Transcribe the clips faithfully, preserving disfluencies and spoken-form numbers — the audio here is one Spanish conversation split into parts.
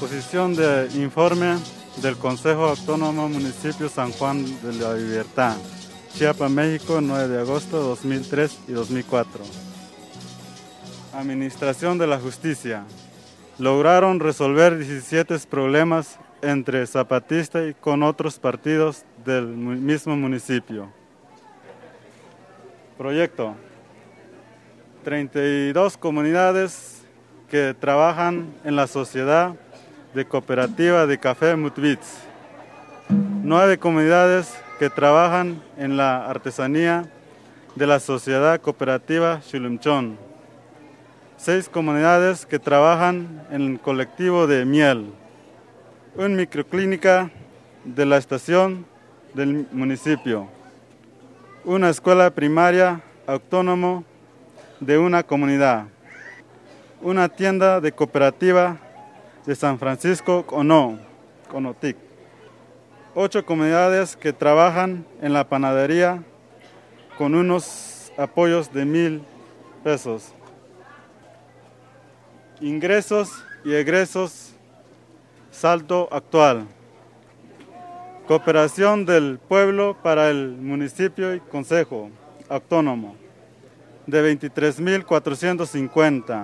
exposición de informe del Consejo Autónomo Municipio San Juan de la Libertad, Chiapas, México, nueve de agosto de dos mil tres y dos mil cuatro. Administración de la Justicia. Lograron resolver diecisiete problemas entre zapatistas y con otros partidos del mismo municipio. Proyecto. treinta y dos comunidades que trabajan en la sociedad de cooperativa de café Mutwitz. Nueve comunidades que trabajan en la artesanía de la sociedad cooperativa Xulumchón. Seis comunidades que trabajan en el colectivo de miel. Una microclínica de la estación del municipio. Una escuela primaria autónoma de una comunidad. Una tienda de cooperativa de San Francisco Cono, Conotic. Ocho comunidades que trabajan en la panadería con unos apoyos de mil pesos. Ingresos y egresos, saldo actual. Cooperación del pueblo para el municipio y consejo autónomo de veintitrés mil cuatrocientos cincuenta.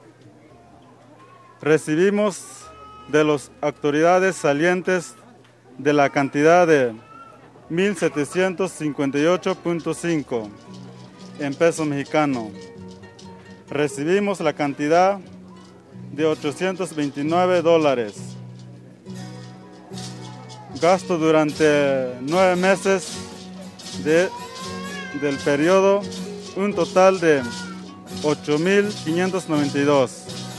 Recibimos de las autoridades salientes de la cantidad de mil setecientos cincuenta y ocho punto cinco en peso mexicano. Recibimos la cantidad de ochocientos veintinueve dólares. Gasto durante nueve meses de, del periodo un total de ocho mil quinientos noventa y dos.